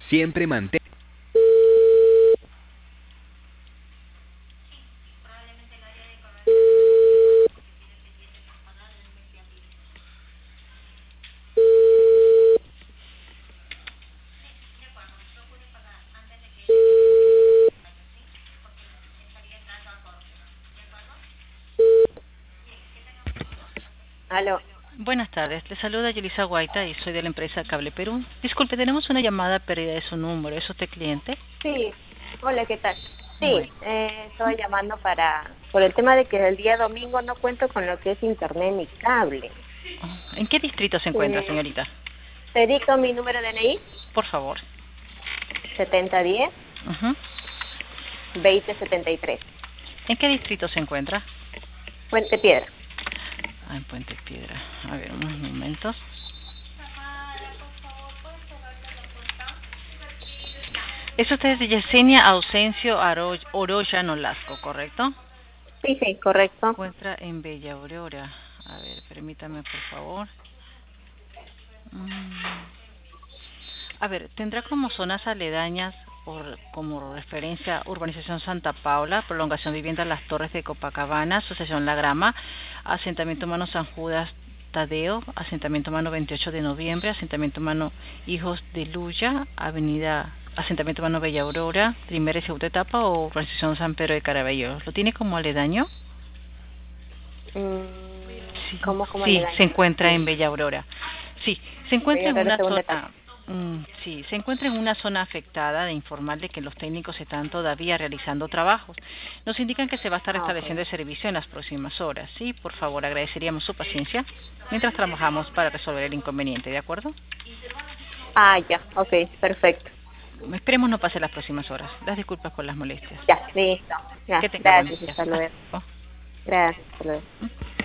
Siempre mantén. Aló. Buenas tardes, le saluda Yelisa Guaita y soy de la empresa Cable Perú. Disculpe, tenemos una llamada perdida de su número. ¿Es usted cliente? Sí, hola, ¿qué tal? Bueno, Sí, estoy llamando por el tema de que el día domingo no cuento con lo que es internet ni cable. ¿en qué distrito se encuentra, Eh, señorita? Te dicto mi número de DNI, Por favor. 7010 Ujú. 2073. ¿En qué distrito se encuentra? Puente Piedra. En Puente Piedra. A ver, unos momentos. Es usted de Yesenia Ausencio Oroya Nolasco, ¿correcto? Sí, sí, correcto. Encuentra en Bella Aurora. A ver, permítame, por favor. A ver, tendrá como zonas aledañas como referencia Urbanización Santa Paula, Prolongación Vivienda Las Torres de Copacabana, Asociación La Grama, Asentamiento Humano San Judas Tadeo, Asentamiento Humano 28 de Noviembre, Asentamiento Humano Hijos de Luya, Avenida Asentamiento Humano Bella Aurora, primera y segunda etapa o Urbanización San Pedro de Caraballo. ¿Lo tiene como aledaño? Sí, ¿Cómo le sí, se daño? No encuentra en entiendo. Bella Aurora. Sí, se encuentra Bella en Aurora, una segunda etapa. zona, sí, se encuentra en una zona afectada de informarle que los técnicos están todavía realizando trabajos. Nos indican que se va a estar Ah, ok. restableciendo el servicio en las próximas horas. Sí, por favor, agradeceríamos su paciencia mientras trabajamos para resolver el inconveniente, ¿de acuerdo? Ah, ya, ok, perfecto. Esperemos no pase las próximas horas. Las disculpas por las molestias. Ya, listo. Ya, Que tenga buen gracias, día. hasta luego. Hasta luego. Gracias, hasta luego.